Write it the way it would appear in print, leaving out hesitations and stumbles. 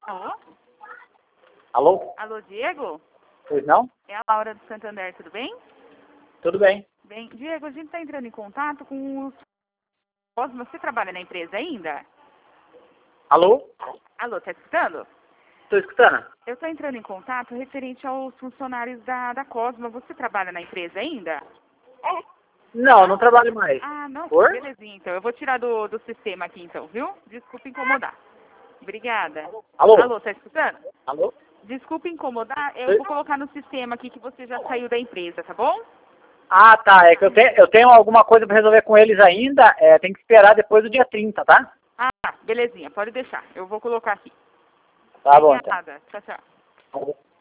Alô? Alô? Alô, Diego? Pois não? É a Laura do Santander, tudo bem? Tudo bem. Bem, Diego, a gente está entrando em contato com os... Você trabalha na empresa ainda? Alô? Alô, tá escutando? Estou escutando. Eu estou entrando em contato referente aos funcionários da Cosma. Você trabalha na empresa ainda? Não, não trabalho mais. Ah, não? Por? Belezinha, então. Eu vou tirar do sistema aqui, então, viu? Desculpa incomodar. Obrigada. Alô? Alô, tá escutando? Alô? Desculpa incomodar, eu vou colocar no sistema aqui que você já saiu da empresa, tá bom? Ah, tá. É que eu tenho alguma coisa para resolver com eles ainda. Tem que esperar depois do dia 30, tá? Ah, belezinha, pode deixar. Eu vou colocar aqui. Tá bom, então. Obrigada. Tchau, tchau. Alô?